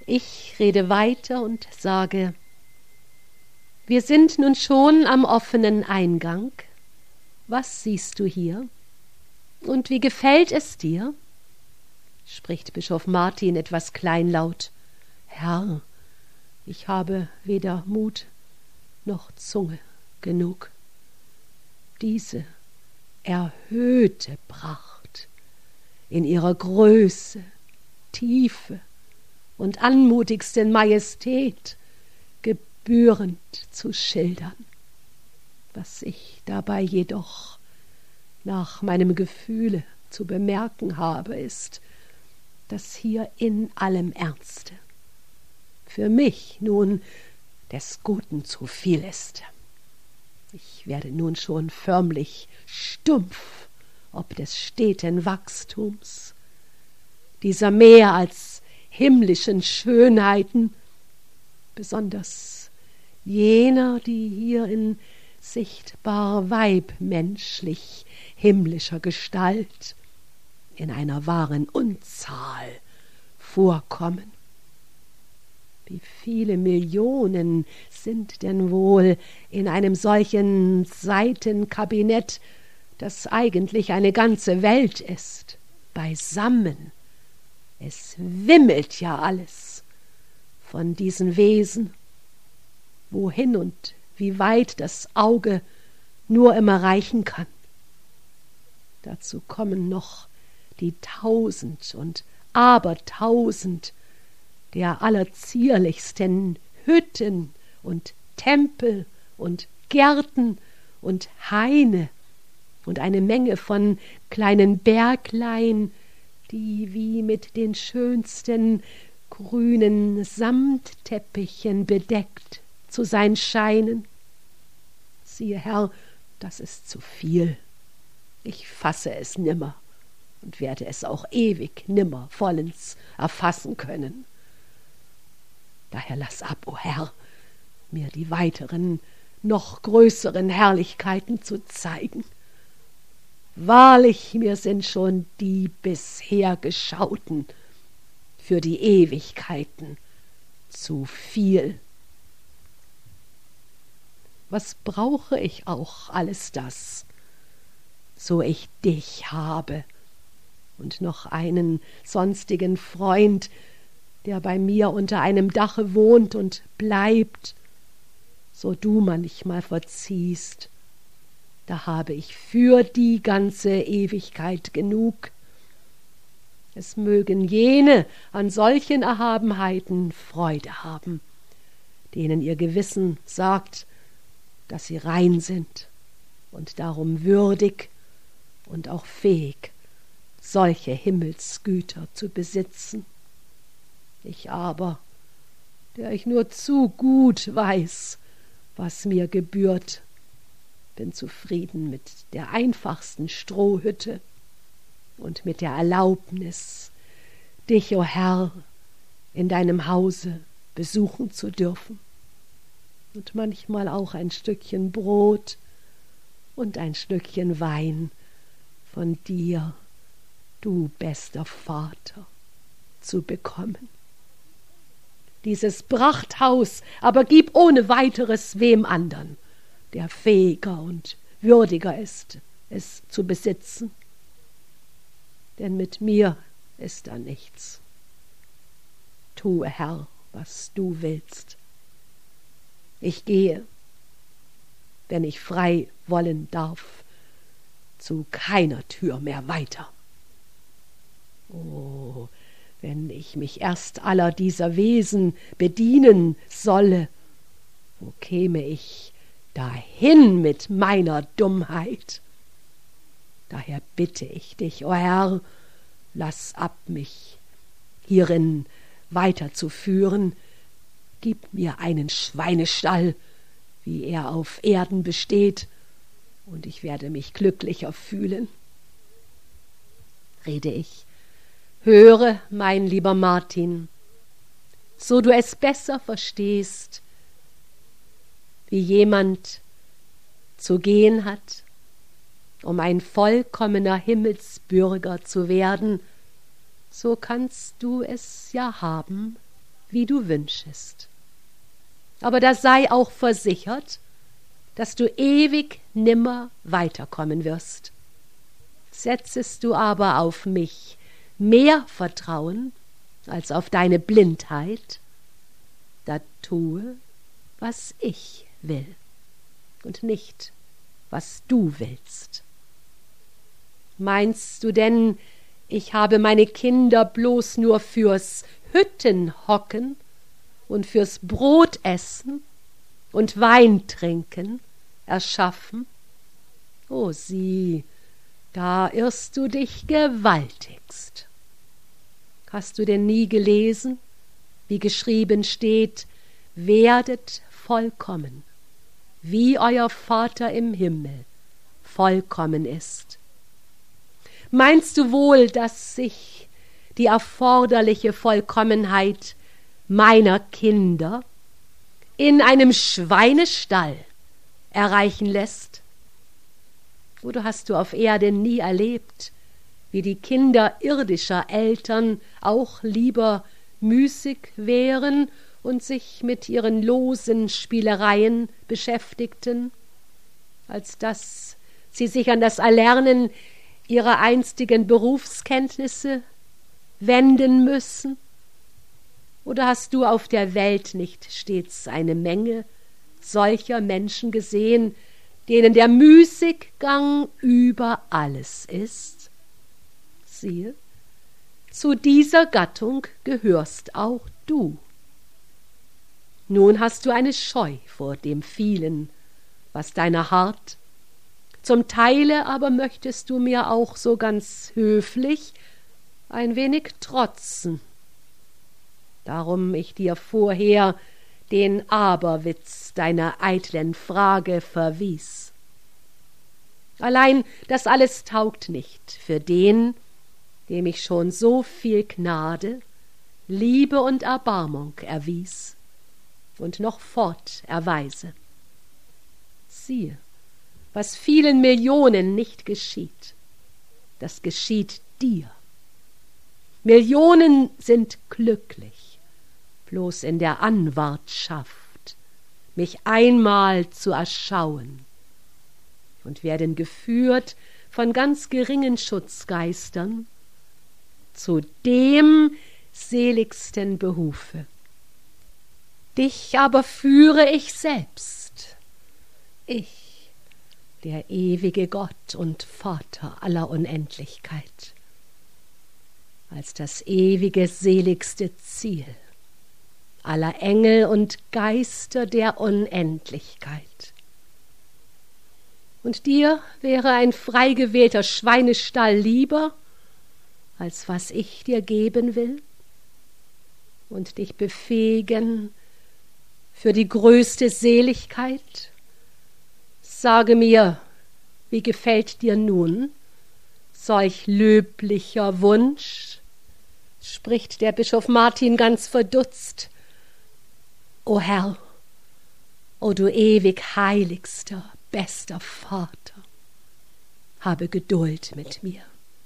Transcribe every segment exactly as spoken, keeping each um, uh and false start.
Ich rede weiter und sage: Wir sind nun schon am offenen Eingang. Was siehst du hier? Und wie gefällt es dir? Spricht Bischof Martin etwas kleinlaut: Herr, ich habe weder Mut noch Zunge genug. Diese erhöhte Pracht in ihrer Größe, Tiefe und anmutigsten Majestät gebührend zu schildern. Was ich dabei jedoch nach meinem Gefühle zu bemerken habe, ist, dass hier in allem Ernste für mich nun des Guten zu viel ist. Ich werde nun schon förmlich stumpf ob des steten Wachstums, dieser mehr als himmlischen Schönheiten, besonders jener, die hier in sichtbar weibmenschlich himmlischer Gestalt in einer wahren Unzahl vorkommen. Wie viele Millionen sind denn wohl in einem solchen Seitenkabinett, das eigentlich eine ganze Welt ist, beisammen? Es wimmelt ja alles von diesen Wesen, wohin und wie weit das Auge nur immer reichen kann. Dazu kommen noch die tausend und abertausend der allerzierlichsten Hütten und Tempel und Gärten und Haine und eine Menge von kleinen Berglein, die wie mit den schönsten grünen Samtteppichen bedeckt zu sein scheinen. Siehe, Herr, das ist zu viel. Ich fasse es nimmer und werde es auch ewig nimmer vollends erfassen können. Daher lass ab, o Herr, mir die weiteren, noch größeren Herrlichkeiten zu zeigen. Wahrlich, mir sind schon die bisher geschauten für die Ewigkeiten zu viel. Was brauche ich auch alles das, so ich dich habe und noch einen sonstigen Freund, der bei mir unter einem Dache wohnt und bleibt, so du manchmal verziehst, da habe ich für die ganze Ewigkeit genug. Es mögen jene an solchen Erhabenheiten Freude haben, denen ihr Gewissen sagt, dass sie rein sind und darum würdig und auch fähig, solche Himmelsgüter zu besitzen. Ich aber, der ich nur zu gut weiß, was mir gebührt, bin zufrieden mit der einfachsten Strohhütte und mit der Erlaubnis, dich, o Herr, in deinem Hause besuchen zu dürfen und manchmal auch ein Stückchen Brot und ein Stückchen Wein von dir, du bester Vater, zu bekommen. Dieses Prachthaus aber gib ohne weiteres wem andern, der fähiger und würdiger ist, es zu besitzen. Denn mit mir ist da nichts. Tue, Herr, was du willst. Ich gehe, wenn ich frei wollen darf, zu keiner Tür mehr weiter. Oh, wenn ich mich erst aller dieser Wesen bedienen solle, wo käme ich dahin mit meiner Dummheit? Daher bitte ich dich, o Herr, lass ab, mich hierin weiterzuführen. Gib mir einen Schweinestall, wie er auf Erden besteht, und ich werde mich glücklicher fühlen. Rede ich: Höre, mein lieber Martin, so du es besser verstehst, wie jemand zu gehen hat, um ein vollkommener Himmelsbürger zu werden, so kannst du es ja haben, wie du wünschest. Aber da sei auch versichert, dass du ewig nimmer weiterkommen wirst. Setzest du aber auf mich mehr Vertrauen als auf deine Blindheit, da tue, was ich will und nicht, was du willst. Meinst du denn, ich habe meine Kinder bloß nur fürs Hüttenhocken und fürs Brotessen und Weintrinken erschaffen? O sieh, da irrst du dich gewaltigst. Hast du denn nie gelesen, wie geschrieben steht, werdet vollkommen, wie euer Vater im Himmel vollkommen ist? Meinst du wohl, dass sich die erforderliche Vollkommenheit meiner Kinder in einem Schweinestall erreichen lässt? Oder hast du auf Erde nie erlebt, wie die Kinder irdischer Eltern auch lieber müßig wären und sich mit ihren losen Spielereien beschäftigten, als dass sie sich an das Erlernen ihrer einstigen Berufskenntnisse wenden müssen? Oder hast du auf der Welt nicht stets eine Menge solcher Menschen gesehen, denen der Müßiggang über alles ist? Siehe, zu dieser Gattung gehörst auch du. Nun hast du eine Scheu vor dem vielen, was deiner harrt. Zum Teile aber möchtest du mir auch so ganz höflich ein wenig trotzen. Darum ich dir vorher den Aberwitz deiner eitlen Frage verwies. Allein das alles taugt nicht für den, dem ich schon so viel Gnade, Liebe und Erbarmung erwies und noch fort erweise. Siehe, was vielen Millionen nicht geschieht, das geschieht dir. Millionen sind glücklich, bloß in der Anwartschaft, mich einmal zu erschauen, und werden geführt von ganz geringen Schutzgeistern zu dem seligsten Behufe. Dich aber führe ich selbst, ich, der ewige Gott und Vater aller Unendlichkeit, als das ewige seligste Ziel aller Engel und Geister der Unendlichkeit. Und dir wäre ein frei gewählter Schweinestall lieber, als was ich dir geben will, und dich befähigen für die größte Seligkeit? Sage mir, wie gefällt dir nun solch löblicher Wunsch? Spricht der Bischof Martin ganz verdutzt. O Herr, o du ewig heiligster, bester Vater, habe Geduld mit mir.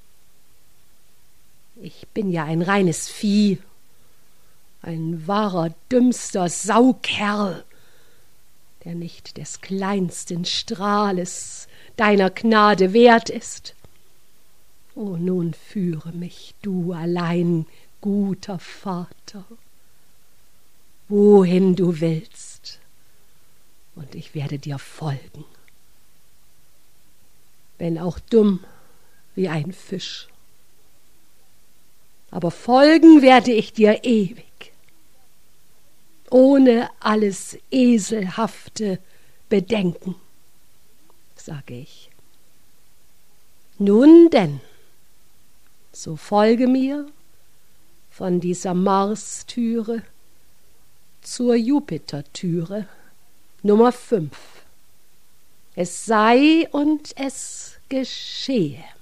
Ich bin ja ein reines Vieh, ein wahrer, dümmster Saukerl, der nicht des kleinsten Strahles deiner Gnade wert ist. O, nun führe mich du allein, guter Vater, wohin du willst, und ich werde dir folgen, wenn auch dumm wie ein Fisch. Aber folgen werde ich dir ewig, ohne alles eselhafte Bedenken, sage ich. Nun denn, so folge mir von dieser Mars-Türe zur Jupiter-Türe, Nummer fünf. Es sei und es geschehe.